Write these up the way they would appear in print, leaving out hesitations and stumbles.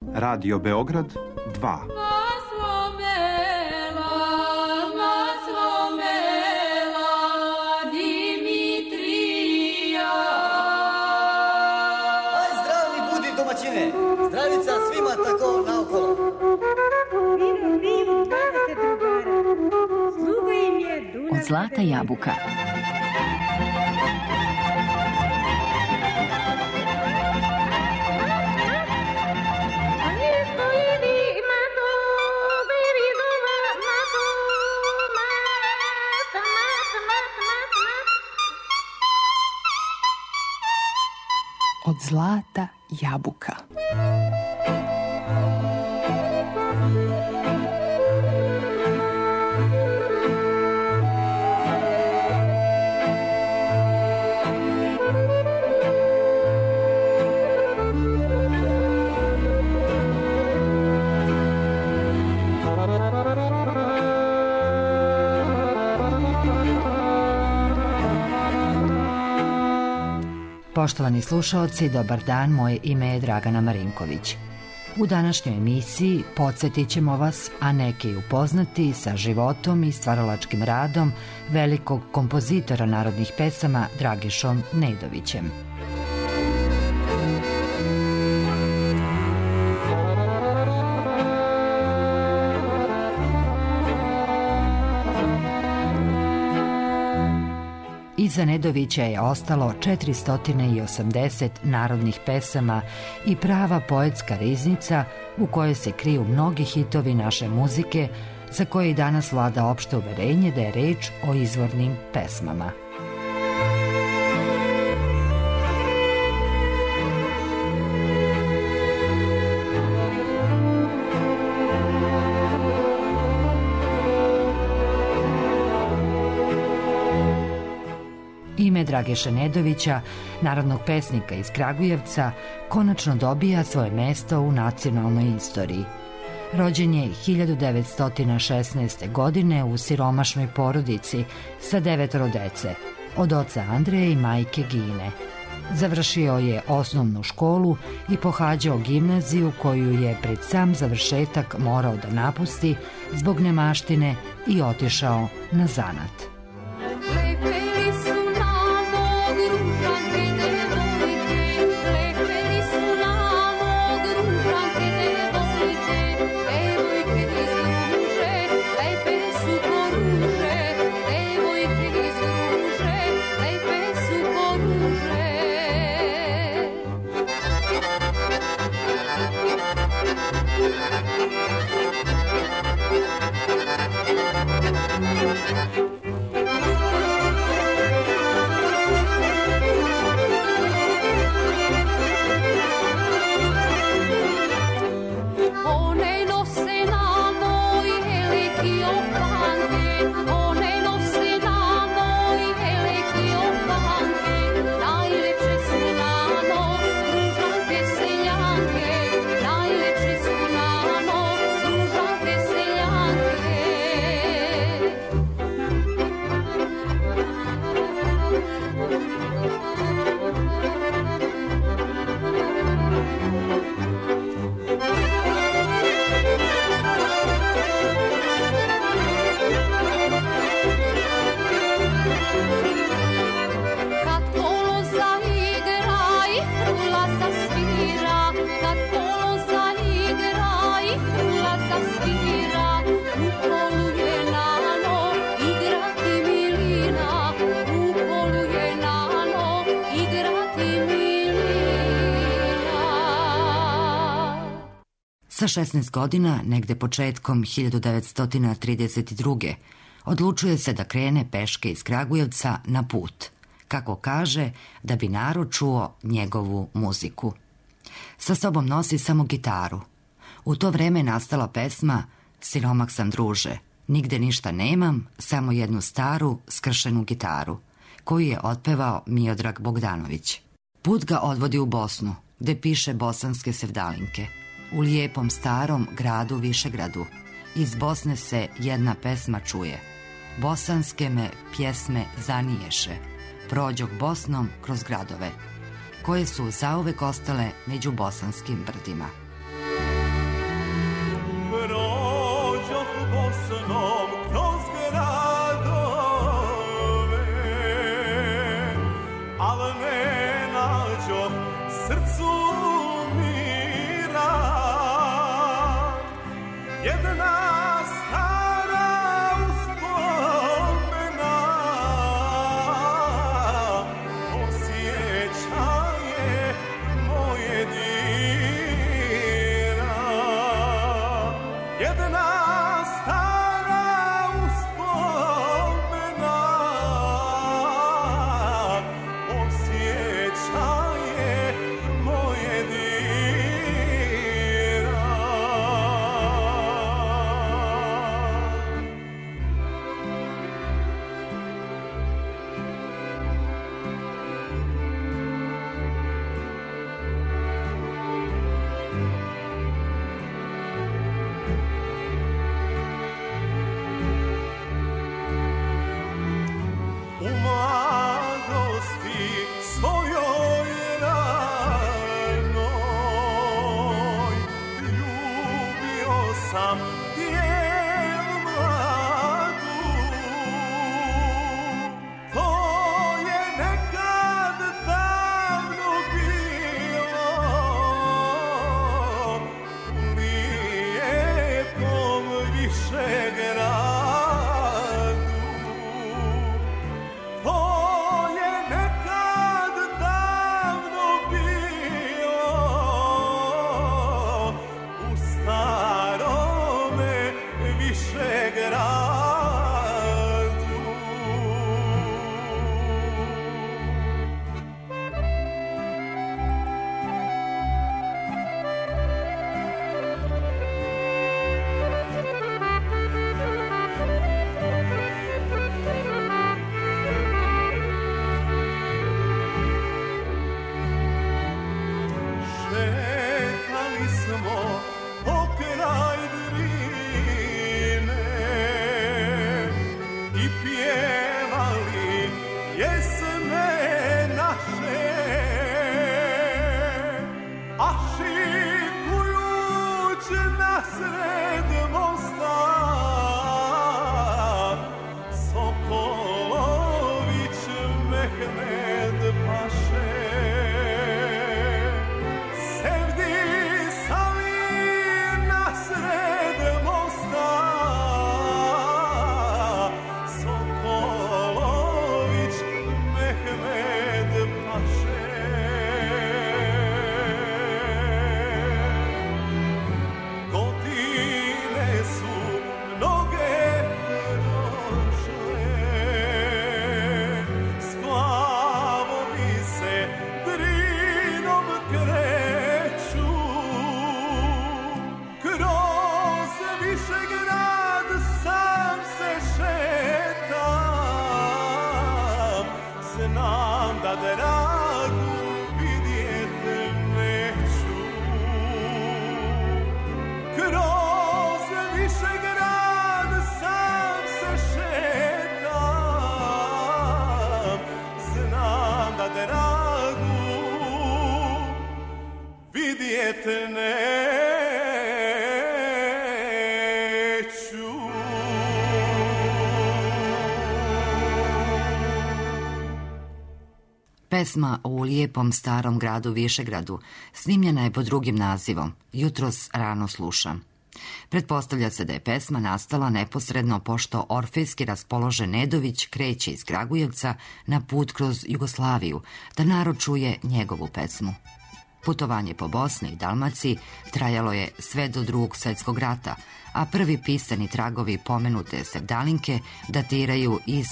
Radio Beograd 2. Zdravica svima tako naokolo. Od zlata jabuka. Od zlata jabuka. Poštovani slušaoci, dobar dan, moje ime je Dragana Marinković. U današnjoj emisiji podsjetit ćemo vas, a neke i upoznati sa životom i stvaralačkim radom velikog kompozitora narodnih pesama Dragišom Nedovićem. Iza Nedovića je ostalo 480 narodnih pesama i prava poetska riznica u kojoj se kriju mnogi hitovi naše muzike za koje i danas vlada opšte uverenje da je reč o izvornim pesmama. Ime Dragiše Nedovića, narodnog pesnika iz Kragujevca, konačno dobija svoje mesto u nacionalnoj istoriji. Rođen je 1916. godine u siromašnoj porodici sa 9 dece, od oca Andreje i majke Gine. Završio je osnovnu školu i pohađao gimnaziju koju je pred sam završetak morao da napusti zbog nemaštine i otišao na zanat. Sa 16 godina, negde početkom 1932. odlučuje se da krene peške iz Kragujevca na put, kako kaže, da bi narod čuo njegovu muziku. Sa sobom nosi samo gitaru. U to vreme nastala pesma Siromak sam druže, nigde ništa nemam, samo jednu staru skršenu gitaru, koju je otpevao Miodrag Bogdanović. Put ga odvodi u Bosnu, gde piše bosanske sevdalinke. U lijepom starom gradu Višegradu iz Bosne se jedna pesma čuje. Bosanske me pjesme zaniješe, prođog Bosnom kroz gradove, koje su zauvek ostale među bosanskim brdima. Pesma u lijepom starom gradu Višegradu snimljena je pod drugim nazivom Jutros rano slušam. Pretpostavlja se da je pesma nastala neposredno pošto orfejski raspoložen Nedović kreće iz Kragujevca na put kroz Jugoslaviju da narod čuje njegovu pesmu. Putovanje po Bosni i Dalmaciji trajalo je sve do Drugog svjetskog rata, a prvi pisani tragovi pomenute sevdalinke datiraju iz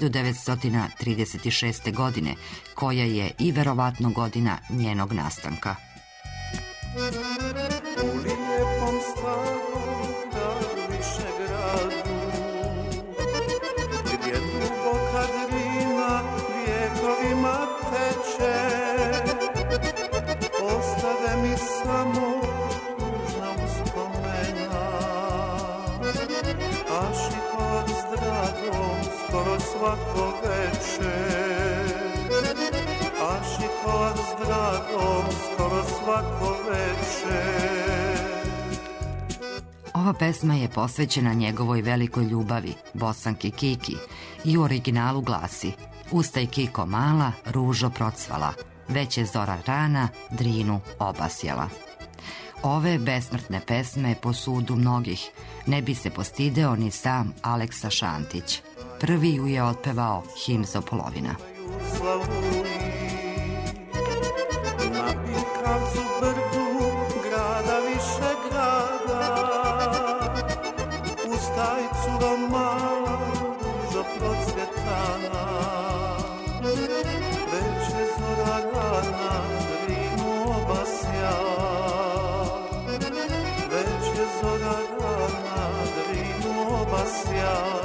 1936. godine, koja je i verovatno godina njenog nastanka. U lijepom starom gradu Višegradu, gdje duboka Drina vijekovima teče, ostade mi samo tužna uspomena, a šihod s dragom skoro svako večer, a šihod s dragom skoro svako večer. Ova pesma je posvećena njegovoj velikoj ljubavi, Bosanki Kiki, i u originalu glasi: Ustaj Kiko mala, ružo procvala, već je zora rana Drinu obasjala. Ove besmrtne pesme po sudu mnogih ne bi se postideo ni sam Aleksa Šantić. Prvi ju je otpevao Himzo Polovina. Na Pikavcu brdu grada više grada, uz tajcu romala dužo procvjetana, već je zora rana, Rimu obasja, već je zora rana, Rimu obasja.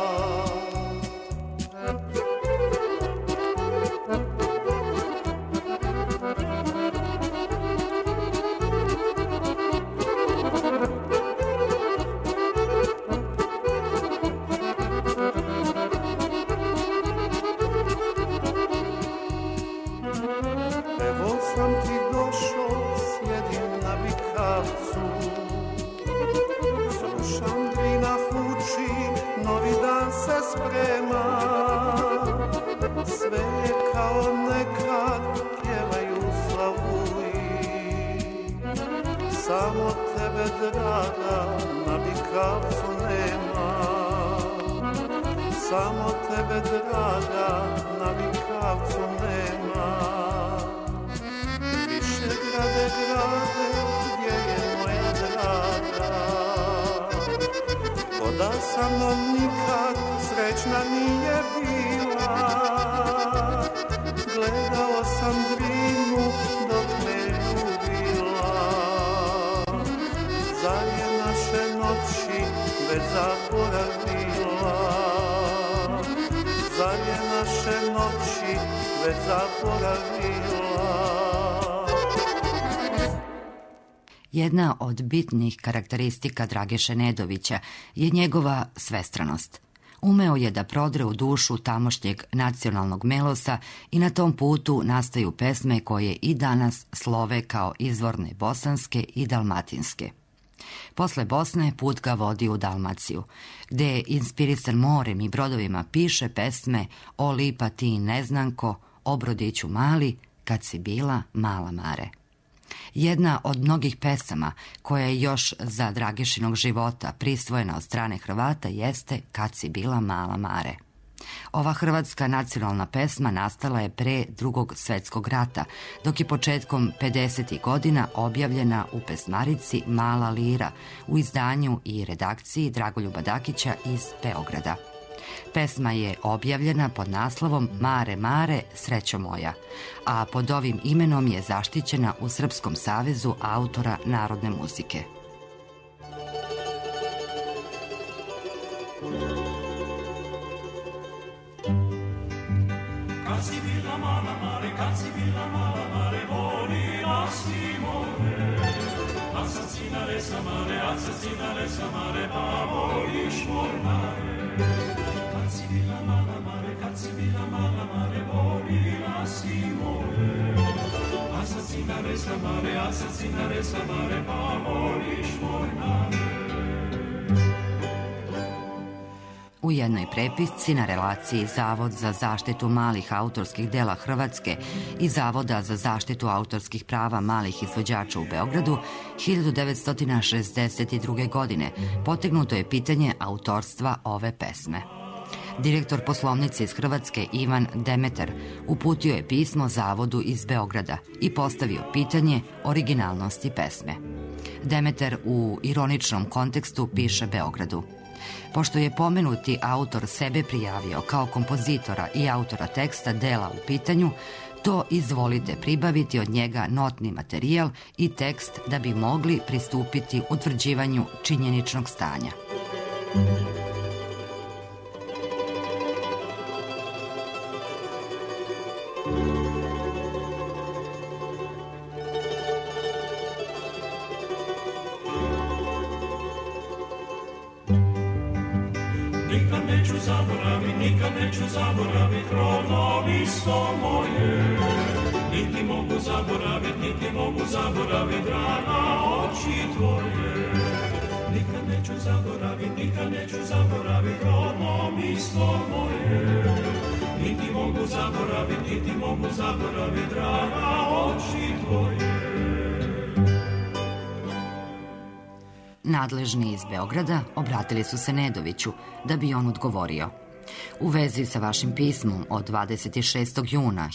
Samo tebe, draga, na Bikavcu nema. Samo tebe, draga, na Bikavcu nema. Više grade, grade, gdje je moja draga? Ko da sa mnom nikad srećna nije bila. Gledao sam Drinu dok me ljubila. Zadnje naše noći već zaboravila. Zadnje naše noći već zaboravila. Jedna od bitnih karakteristika Drageše Nedovića je njegova svestranost. Umeo je da prodre u dušu tamošnjeg nacionalnog melosa i na tom putu nastaju pesme koje i danas slove kao izvorne bosanske i dalmatinske. Posle Bosne put ga vodi u Dalmaciju, gde inspirisan morem i brodovima piše pesme O lipa ti neznanko, O brodiću mali, Kad si bila mala mare. Jedna od mnogih pesama koja je još za Dragešinog života prisvojena od strane Hrvata jeste Kad si bila mala mare. Ova hrvatska nacionalna pesma nastala je pre Drugog svjetskog rata, dok je početkom 50. godina objavljena u pesmarici Mala lira u izdanju i redakciji Dragoljuba Dakića iz Beograda. Pesma je objavljena pod naslovom Mare, mare, srećo moja, a pod ovim imenom je zaštićena u Srpskom savezu autora narodne muzike. Kad si bila mala mare, kad si bila mala mare, volila si more. A sad si na resa mare, a sad si na resa mare, pa voliš mor mare. Kad si bila mala mare, kad si bila mala mare, volila si more. A sad si na resa mare, a sad si na resa mare, pa voliš mor mare. U jednoj prepisci na relaciji Zavod za zaštitu malih autorskih dela Hrvatske i Zavoda za zaštitu autorskih prava malih izvođača u Beogradu 1962. godine potegnuto je pitanje autorstva ove pesme. Direktor poslovnice iz Hrvatske Ivan Demeter uputio je pismo Zavodu iz Beograda i postavio pitanje originalnosti pesme. Demeter u ironičnom kontekstu piše Beogradu: pošto je pomenuti autor sebe prijavio kao kompozitora i autora teksta dela u pitanju, to izvolite pribaviti od njega notni materijal i tekst da bi mogli pristupiti utvrđivanju činjeničnog stanja. Nikad neću zaboravit rodno listo moje. Niti mogu zaboravit draga oči tvoje. Nikad neću zaboravit rodno listo moje. Niti mogu zaboravit draga oči tvoje. Nadležni iz Beograda obratili su se Nedoviću da bi on odgovorio. U vezi sa vašim pismom od 26. juna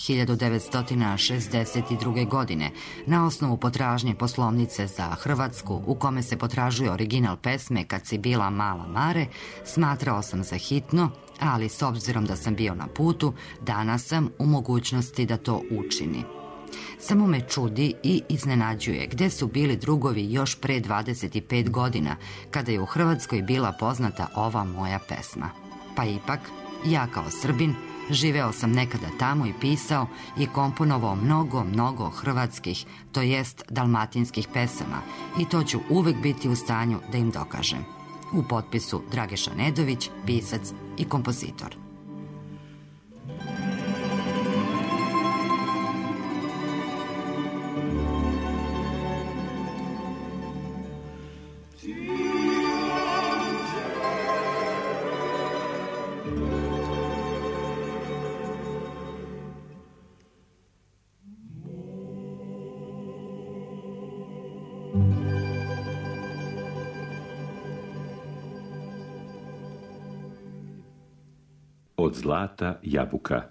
1962. godine na osnovu potražnje poslovnice za Hrvatsku u kome se potražuje original pesme Kad si bila mala Mare, smatrao sam za hitno, ali s obzirom da sam bio na putu, danas sam u mogućnosti da to učini. Samo me čudi i iznenađuje gde su bili drugovi još pre 25 godina kada je u Hrvatskoj bila poznata ova moja pesma. Pa ipak, ja kao Srbin, živeo sam nekada tamo i pisao i komponovao mnogo hrvatskih, to jest dalmatinskih pesama i to ću uvek biti u stanju da im dokažem. U potpisu Drageša Nedović, pisac i kompozitor. Od zlata jabuka.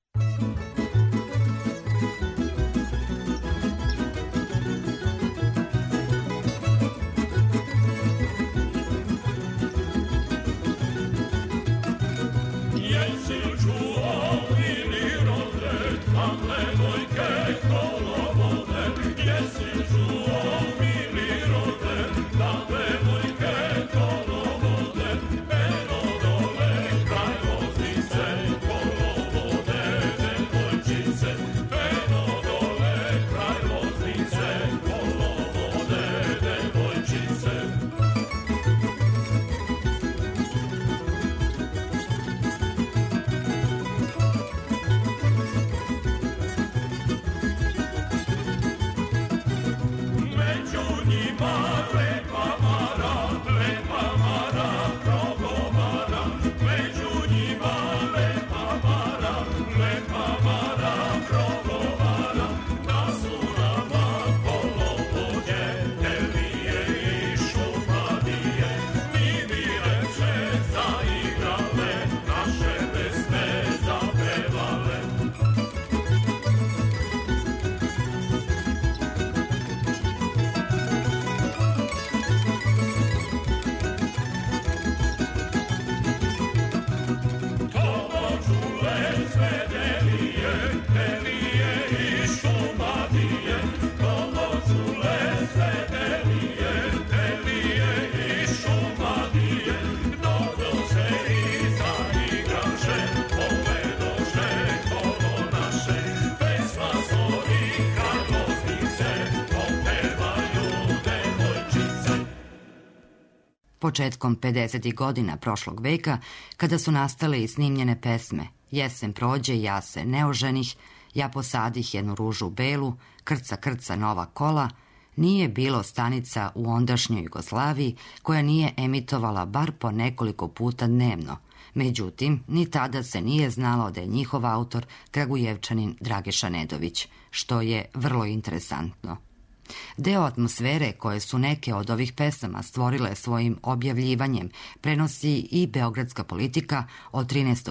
Početkom 50. godina prošlog veka, kada su nastale i snimljene pesme Jesen prođe, ja se ne oženih, ja posadih jednu ružu belu, krca krca nova kola, nije bilo stanica u ondašnjoj Jugoslaviji koja nije emitovala bar po nekoliko puta dnevno. Međutim, ni tada se nije znalo da je njihov autor Kragujevčanin Drageša Nedović, što je vrlo interesantno. Deo atmosfere koje su neke od ovih pesama stvorile svojim objavljivanjem prenosi i beogradska politika od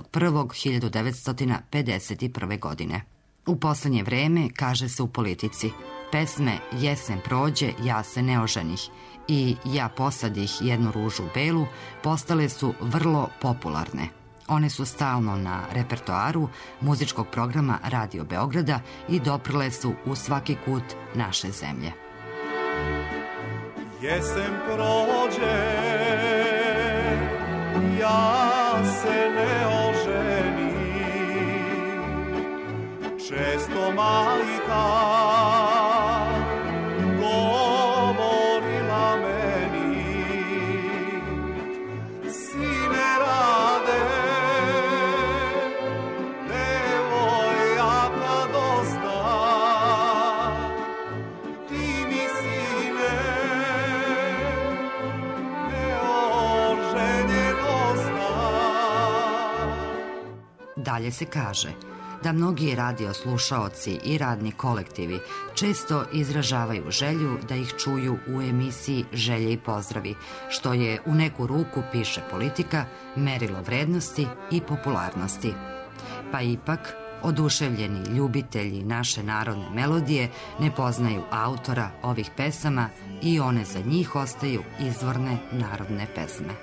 13.1.1951. godine. U poslednje vreme kaže se u politici: pesme Jesen prođe, ja se ne oženih i ja posadih jednu ružu belu postale su vrlo popularne. One su stalno na repertoaru muzičkog programa Radio Beograda i doprle su u svaki kut naše zemlje. Jesen prođe, ja se ne oženim, često majka govorila meni, sine rade, devojaka dosta, ti mi sine neoženjen osta. Dalje se kaže: da mnogi radioslušaoci i radni kolektivi često izražavaju želju da ih čuju u emisiji Želje i pozdravi, što je u neku ruku, piše Politika, merilo vrednosti i popularnosti. Pa ipak, oduševljeni ljubitelji naše narodne melodije ne poznaju autora ovih pesama i one za njih ostaju izvorne narodne pesme.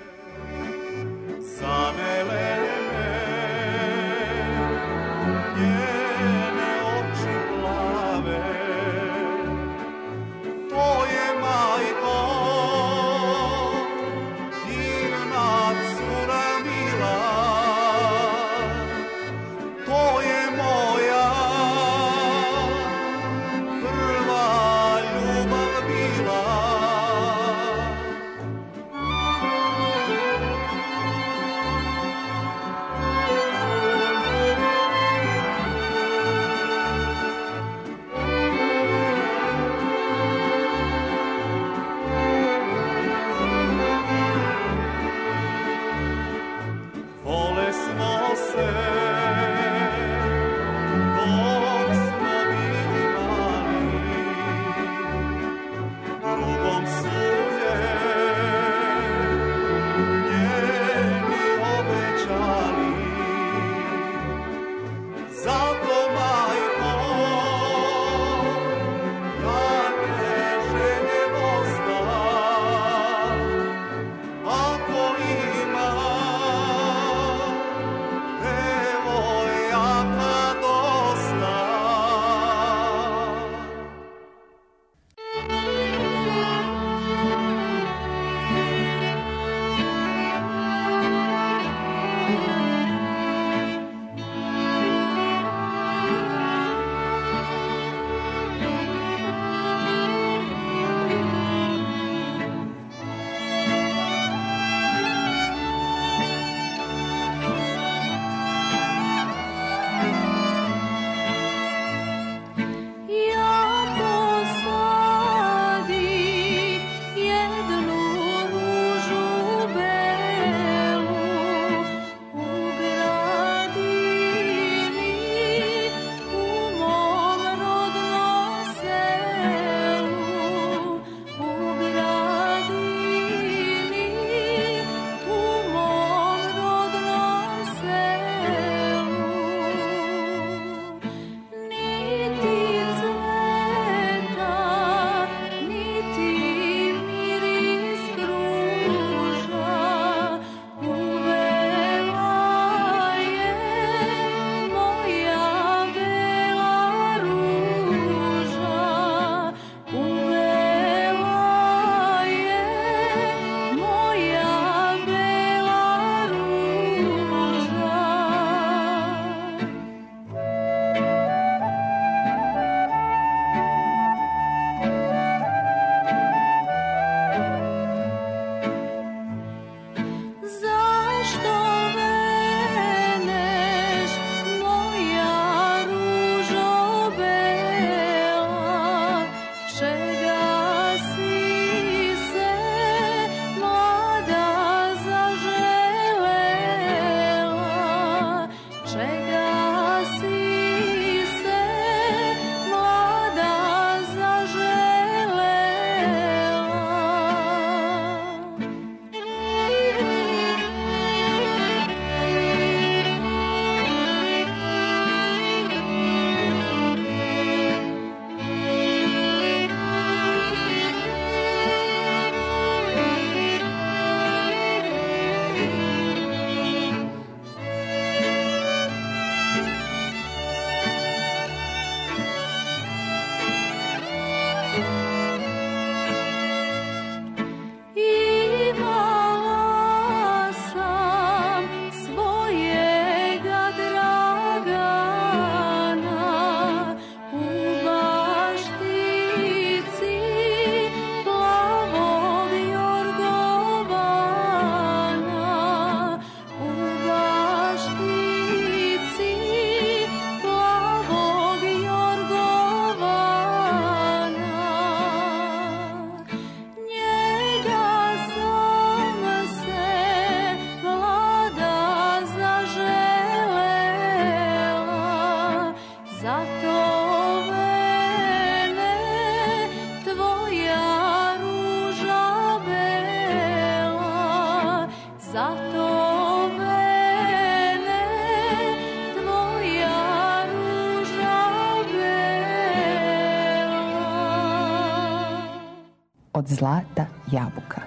od Zlata jabuka.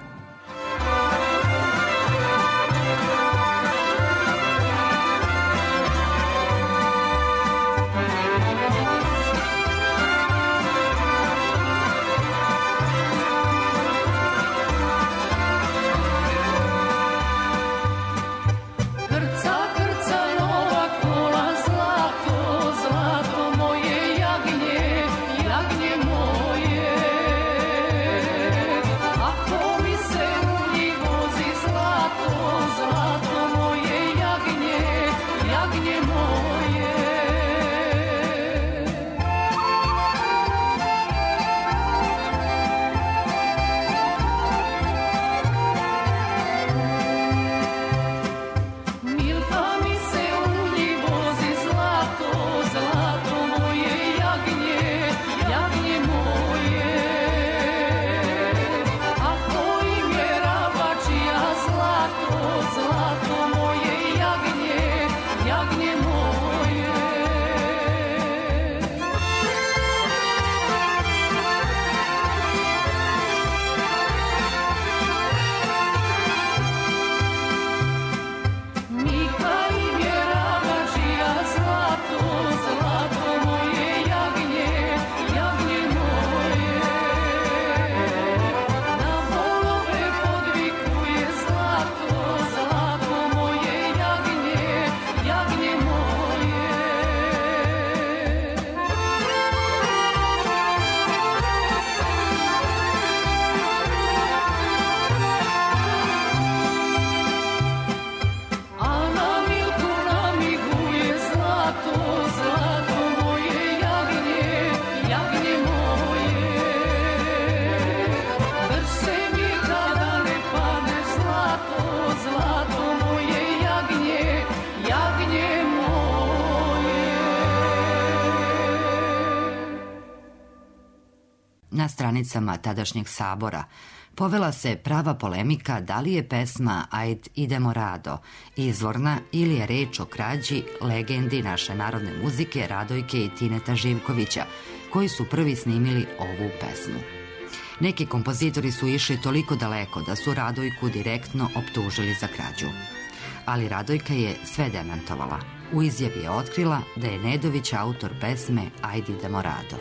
Na stranicama tadašnjeg sabora povela se prava polemika da li je pesma Ajd idemo rado izvorna ili je reč o krađi legendi naše narodne muzike Radojke i Tineta Živkovića, koji su prvi snimili ovu pesmu. Neki kompozitori su išli toliko daleko da su Radojku direktno optužili za krađu. Ali Radojka je sve demantovala. U izjavi je otkrila da je Nedović autor pesme Ajd idemo rado.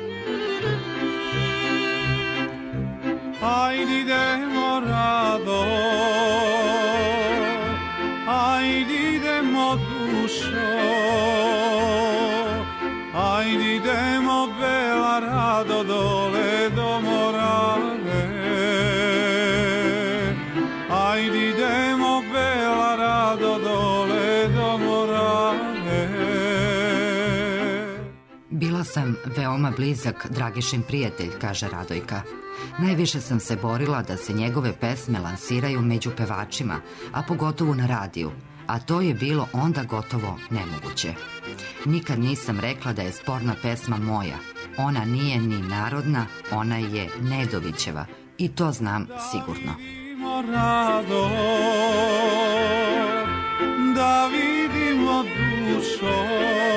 Ajd idemo rado, ajd idemo dušo, ajd idemo bela rado dole do Morave, ajd idemo bela rado dole do Morave. Bila sam veoma blizak Dragišin prijatelj, kaže Radojka. Najviše sam se borila da se njegove pesme lansiraju među pevačima, a pogotovo na radiju, a to je bilo onda gotovo nemoguće. Nikad nisam rekla da je sporna pesma moja. Ona nije ni narodna, ona je Nedovićeva i to znam sigurno. Rado, da vidimo dušo,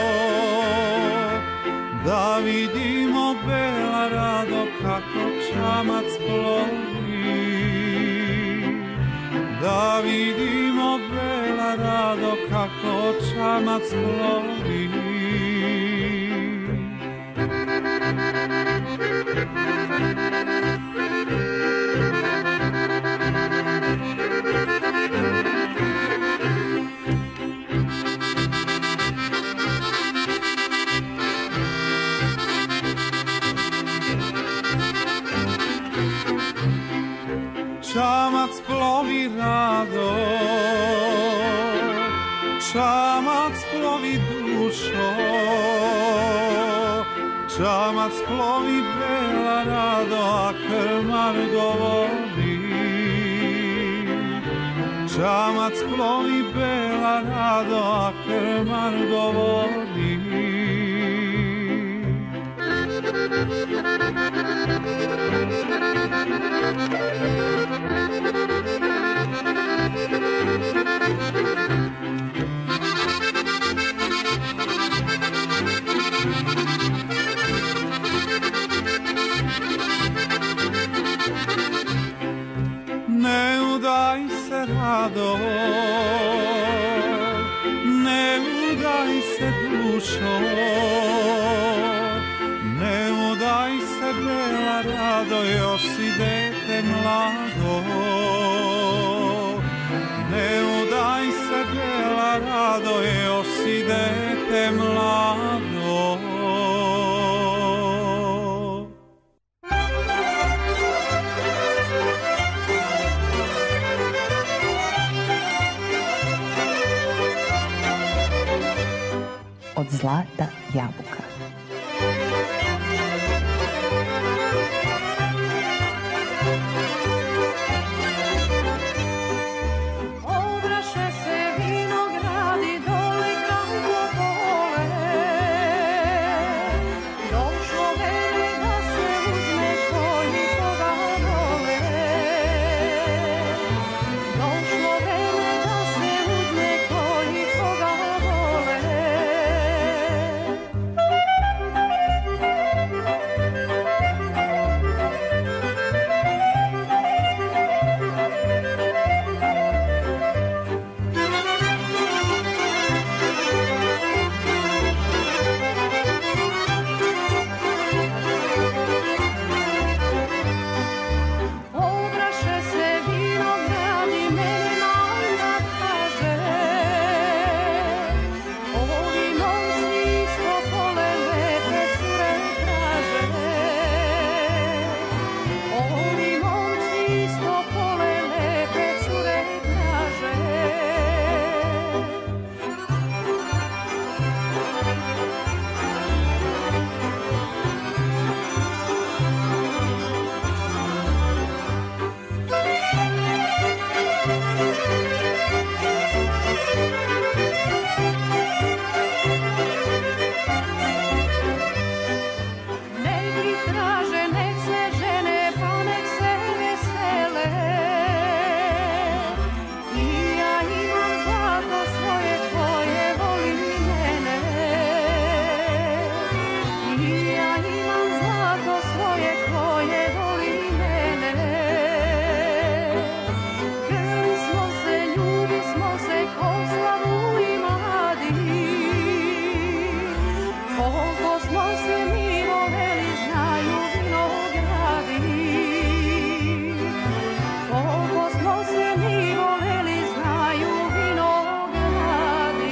da vidimo bela rado kako čamac plovi, da vidimo bela rado kako čamac plovi. Čamac plovi rado, čamac plovi dušo, čamac plovi bela rado, a krmar govori. Čamac plovi bela rado, a krmar govori. Ne udaj se rado, ne udaj se dušo, ne udaj se bela rado, još si dete mlado. Ne udaj se bela rado, još si dete mlado. Od zlata jabuka. Obraše se vinogradi dole kraj Topole. Došlo vreme da se uzmeš koji koga vole. Došlo vreme da se uzme koji koga vole. Obraše se vinogradi, mene mama kaže. Ovi momci iz Topole lepe cure traže. Ovi momci iz Topole lepe cure traže. Nek ih traže, nek se žene, pa nek se vesele. I ja imam zlato svoje koje voli mene. I ja imam zlato svoje koje voli mene. Grli smo se, ljubi smo se, ko slavu i mladi. Koliko smo se mi voleli, znaju vinogradi. Koliko smo se mi voleli, znaju vinogradi.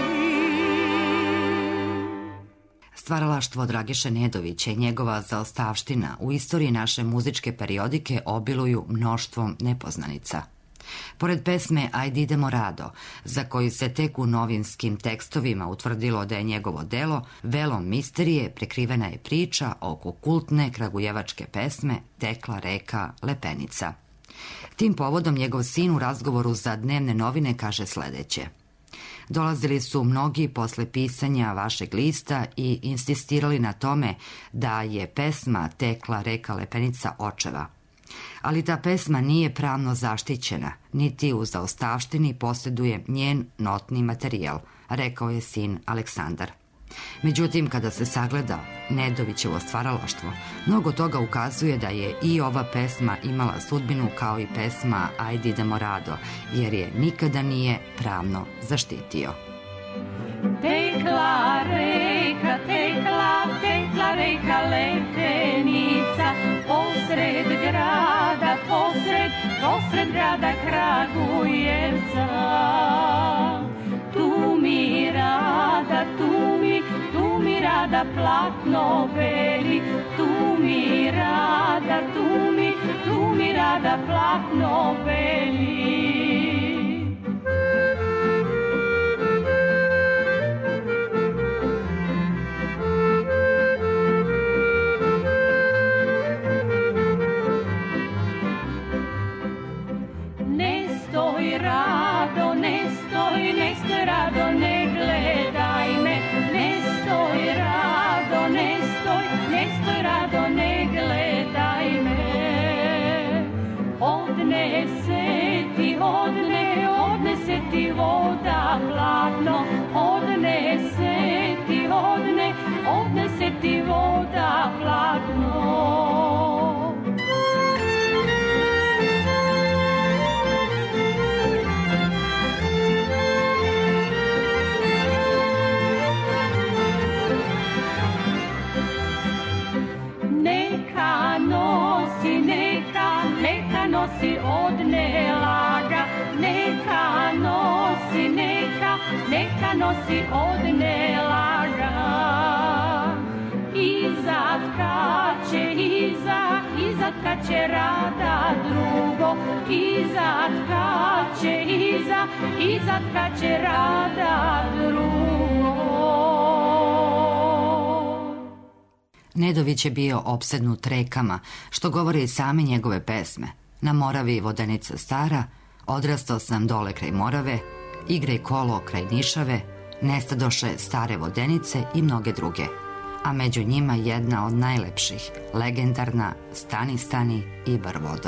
Stvaralaštvo Dragiše Nedovića i njegova zaostavština u istoriji naše muzičke periodike obiluju mnoštvom nepoznanica. Pored pesme Ajde idemo rado, za koju se tek u novinskim tekstovima utvrdilo da je njegovo delo, velom misterije prekrivena je priča oko kultne kragujevačke pesme Tekla reka Lepenica. Tim povodom njegov sin u razgovoru za dnevne novine kaže sledeće. Dolazili su mnogi posle pisanja vašeg lista i insistirali na tome da je pesma Tekla reka Lepenica očeva. Ali ta pesma nije pravno zaštićena, niti u zaostavštini posjeduje njen notni materijal, rekao je sin Aleksandar. Međutim, kada se sagleda Nedovićevo stvaralaštvo, mnogo toga ukazuje da je i ova pesma imala sudbinu kao i pesma Ajde idemo rado, jer je nikada nije pravno zaštitio. Tekla reka, tekla, tekla reka Lepenica, posred grada, posred grada Kragujevca. Tu mi rada, tu mi rada platno beli, tu mi rada, tu mi rada platno beli. Ne stoj rado, ne gledaj me, ne stoj rado, ne stoj rado, ne gledaj me. Odnese ti voda hladno, odnese ti voda hladno. neka nosi od nelaga. Izatka će rada drugo, izatka će rada drugo. Nedović je bio opsednut rekama, što govore i same njegove pesme. Na Moravi vodenica stara, odrastao sam dole kraj Morave, igraj kolo kraj Nišave, nestadoše stare vodenice i mnoge druge. A među njima jedna od najlepših, legendarna Stani, stani, Ibar vodo.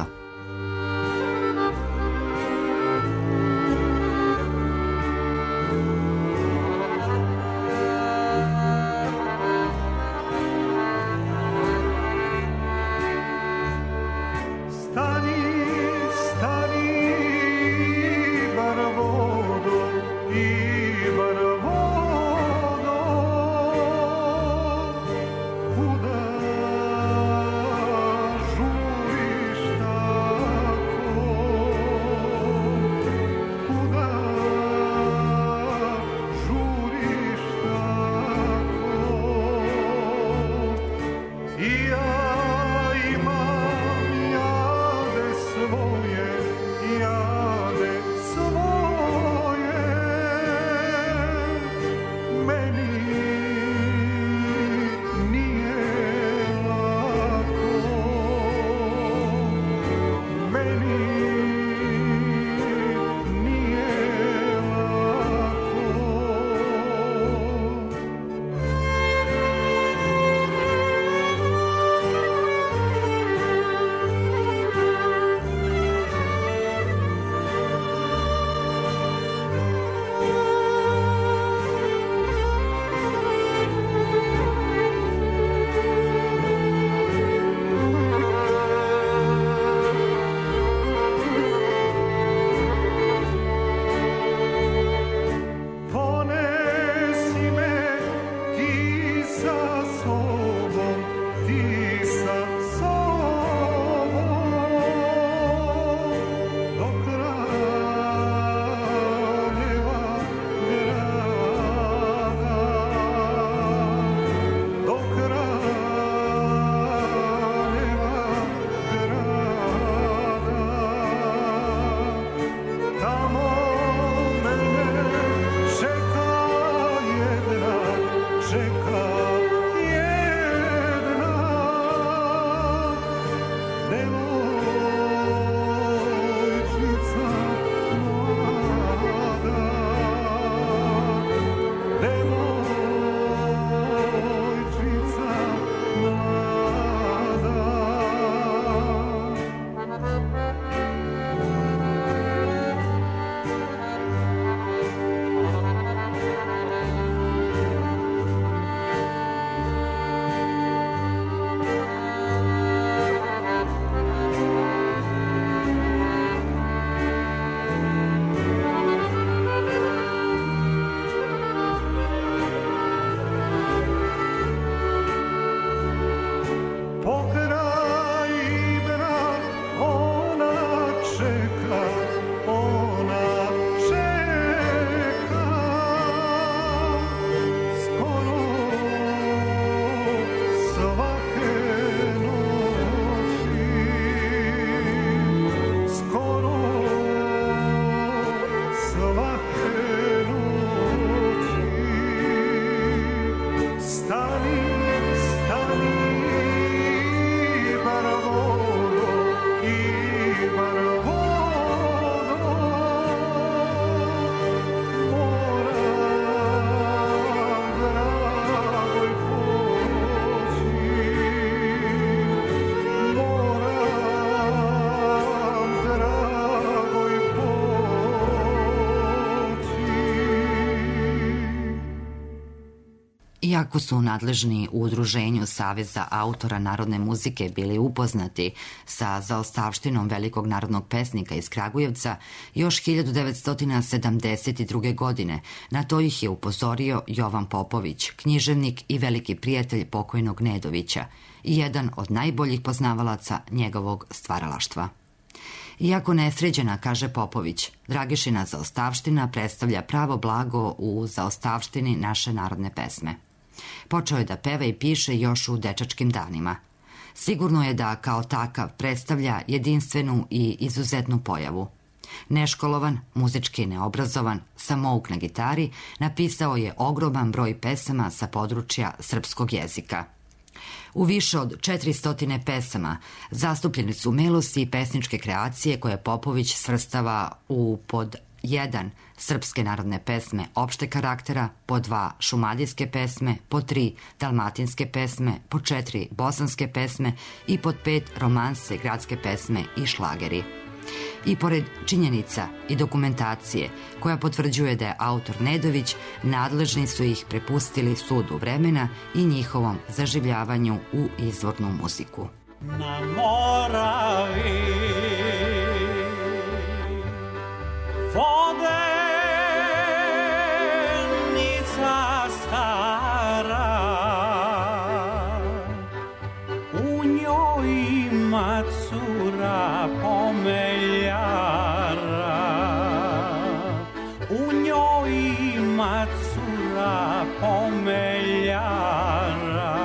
Iako su nadležni u udruženju Saveza autora narodne muzike bili upoznati sa zaostavštinom velikog narodnog pesnika iz Kragujevca, još 1972. godine na to ih je upozorio Jovan Popović, književnik i veliki prijatelj pokojnog Nedovića i jedan od najboljih poznavalaca njegovog stvaralaštva. Iako nesređena, kaže Popović, Dragišina zaostavština predstavlja pravo blago u zaostavštini naše narodne pesme. Počeo je da peva i piše još u dečačkim danima. Sigurno je da kao takav predstavlja jedinstvenu i izuzetnu pojavu. Neškolovan, muzički neobrazovan, samouk na gitari, napisao je ogroman broj pesama sa područja srpskog jezika. U više od 400 pesama zastupljeni su melosi i pesničke kreacije koje Popović svrstava u pod 1 srpske narodne pesme opšte karaktera, pod 2 šumadijske pesme, pod 3 dalmatinske pesme, pod 4 bosanske pesme i pod 5 romanse, gradske pesme i šlageri. I pored činjenica i dokumentacije koja potvrđuje da je autor Nedović, nadležni su ih prepustili sudu vremena i njihovom zaživljavanju u izvornu muziku. Na Moravi vodenica stara, u njoj ima cura pomeljara, u njoj ima cura pomeljara.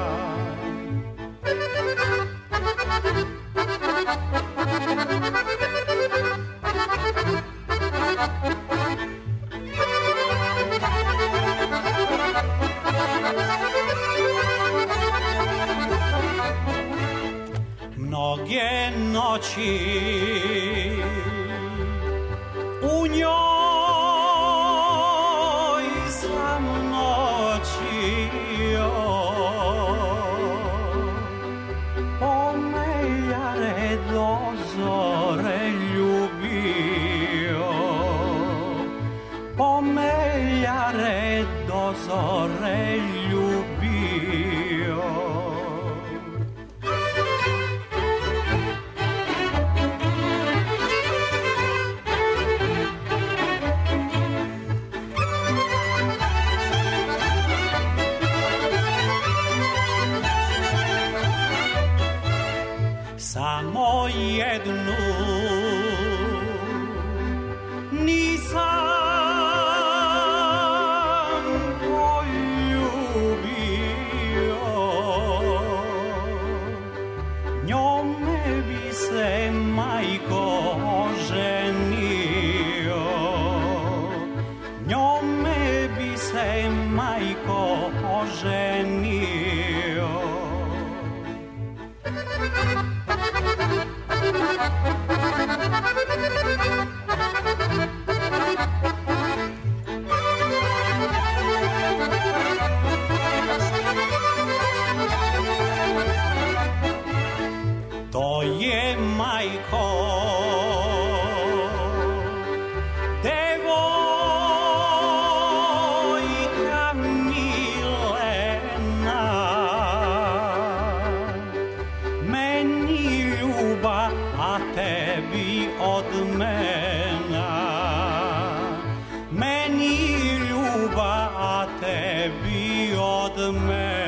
Mnoge noći u njoj sam noćio, pomeljare do zore ljubio, pomeljare do zore ljubio. Samo jednu nisam poljubio, njome bi se majko oženio, njome bi se majko oženio. To je majko devojka milena, meni ljuba, a tebi od mena, meni ljuba, a tebi od mena.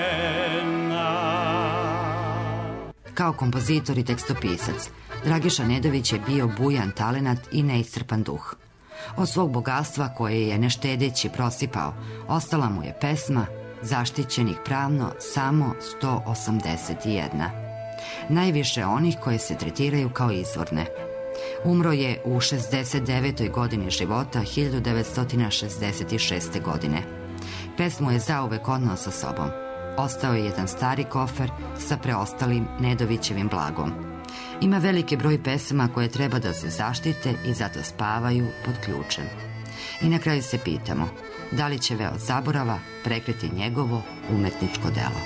Kao kompozitor i tekstopisac, Dragiša Nedović je bio bujan talenat i neiscrpan duh. Od svog bogatstva koje je neštedeći prosipao, ostala mu je pesma, zaštićenih pravno samo 181. Najviše onih koje se tretiraju kao izvorne. Umro je u 69. godini života 1966. godine. Pesmu je zauvek odneo sa sobom. Ostao je jedan stari kofer sa preostalim Nedovićevim blagom. Ima veliki broj pesama koje treba da se zaštite i zato spavaju pod ključem. I na kraju se pitamo, da li će veo zaborava prekriti njegovo umetničko delo.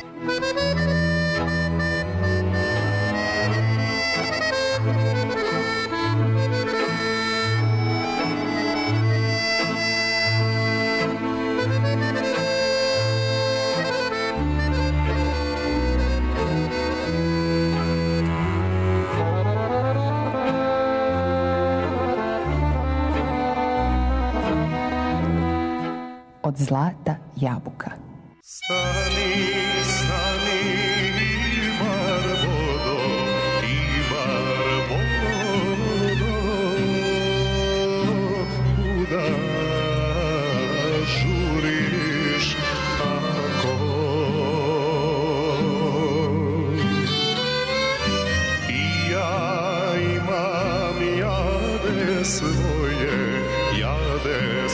Od zlata jabuka. Stani, stani, Barbodo,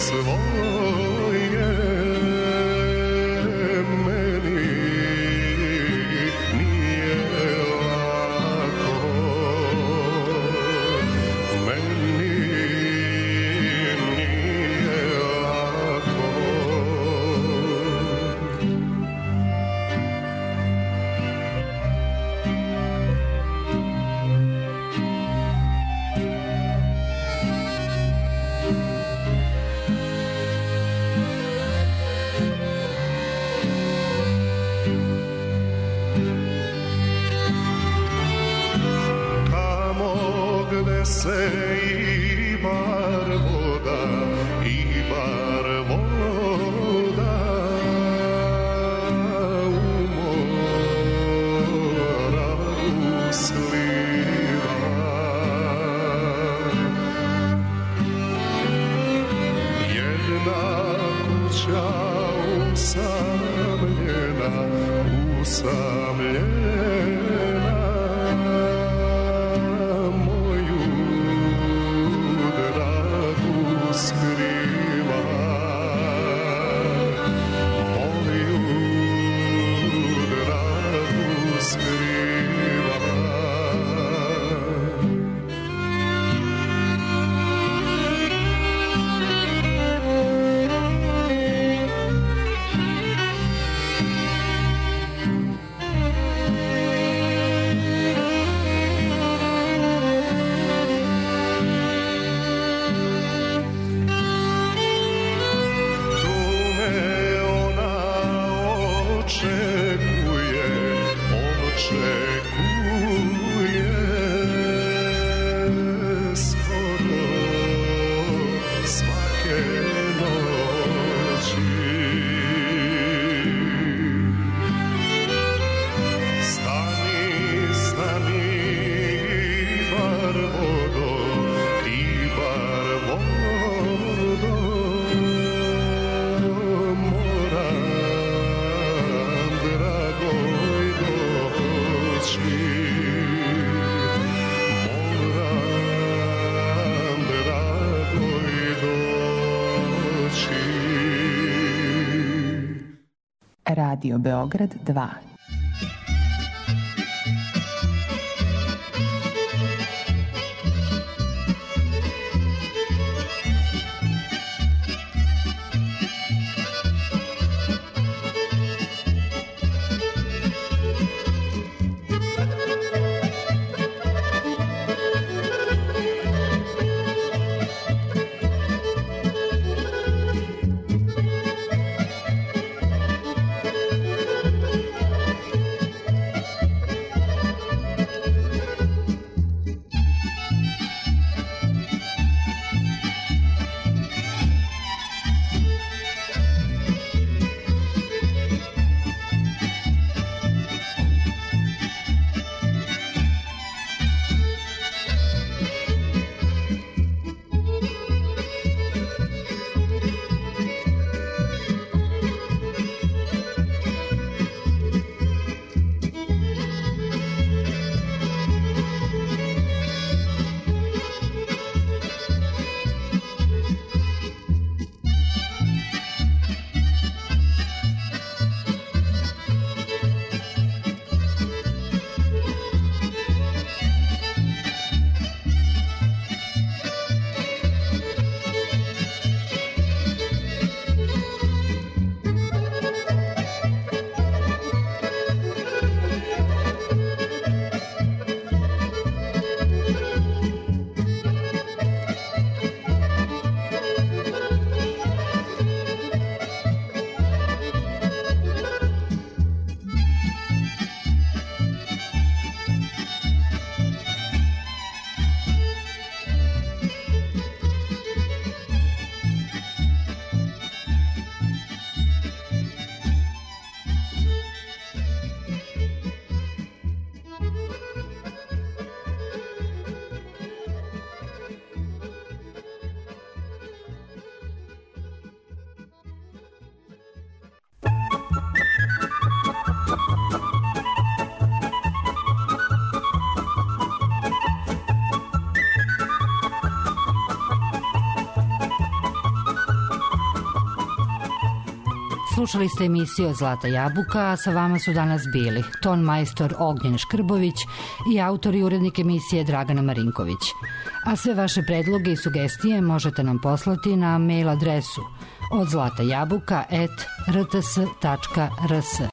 svoje meni nije lako, meni nije lako. Se i bar voda, i bar voda u mora usliva. Jedna kuća usamljena, usamljena skriva, moju dragu skriva. Radio Beograd 2. Slušali ste emisiju Zlata jabuka, a sa vama su danas bili ton majstor Ognjen Škrbović i autor i urednik emisije Dragana Marinković. A sve vaše predloge i sugestije možete nam poslati na mail adresu odzlatajabuka@rts.rs.